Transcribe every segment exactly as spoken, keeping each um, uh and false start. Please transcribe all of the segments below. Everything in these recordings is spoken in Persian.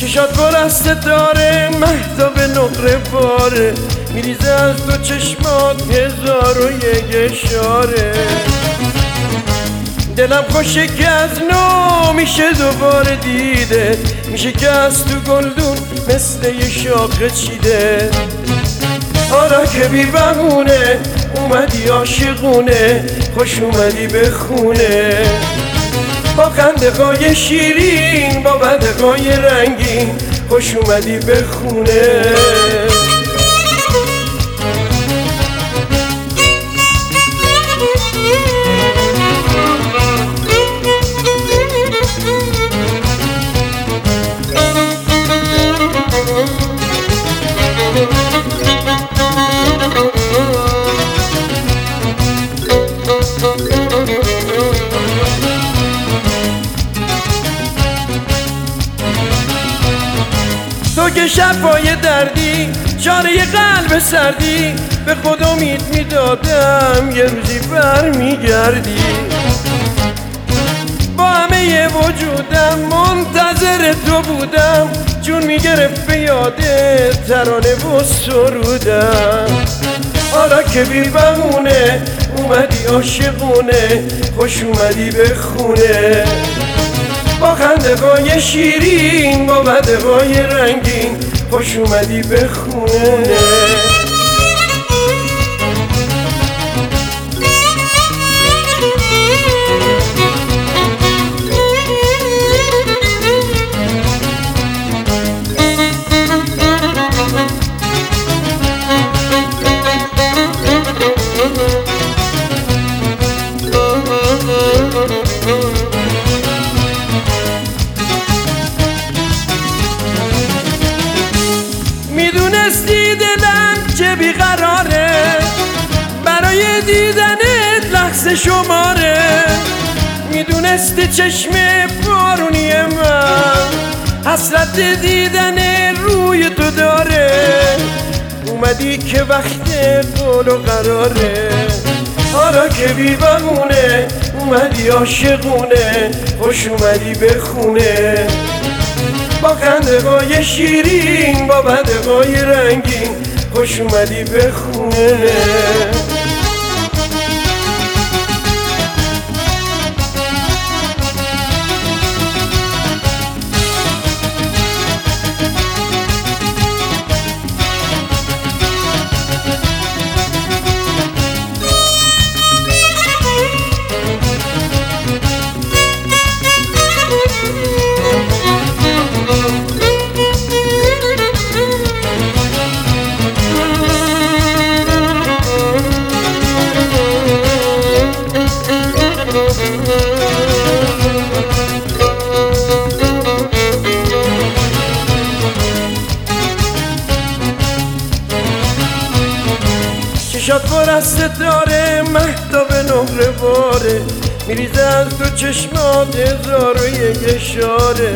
چشات پر از ستاره مهتاب نقره باره، میریزه از تو چشمات هزار و یک اشاره. دلم خوشه که از نو میشه دوباره دیده، میشه که از تو گلدون مثل یه شاخه چیده. حالا که بی بهونه اومدی عاشقونه، خوش اومدی به خونه. با خنده های شیرین با بده های رنگین، خوش اومدی به خونه. تو که شبای دردی چاره قلب سردی، به خود امید میدادم یه روزی بر میگردی. با همه وجودم منتظر تو بودم، جون میگرفت به یاده ترانه و سرودم. حالا که بی بهونه اومدی عاشقونه، خوش اومدی به خونه. با خنده های شیرین با بده های رنگین، خوش اومدی به خونه. میدونستی دلم چه بیقراره، برای دیدنت لحظه شماره. میدونستی چشم بارونی من حسرت دیدن روی تو داره. اومدی که وقت قول و قراره. حالا که بی بهونه اومدی عاشقونه، خوش اومدی به خونه. با خنده های شیرین با بده های رنگین، خوش اومدی به خونه. چشات پر از ستاره مهتاب نقره باره، میریزه از تو چشمات هزار و یک اشاره.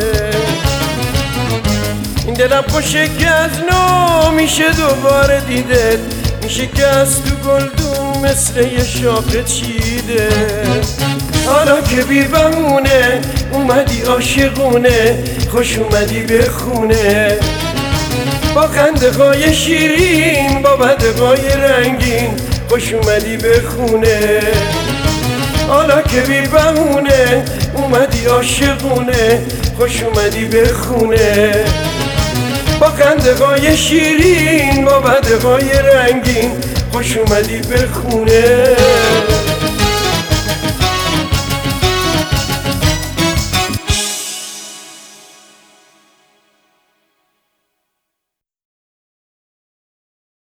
این دلم خوشه که از نو میشه دوباره دیدت، میشه که از تو گلدون مثل یه شاخه چیده. حالا که بی بهونه اومدی عاشقونه، خوش اومدی به خونه. با خنده های شیرین با بده های رنگین، خوش اومدی به خونه. حالا که بی بهونه اومدی عاشقونه، خوش اومدی به خونه. با خنده های شیرین با بده های رنگین، خوش اومدی به خونه.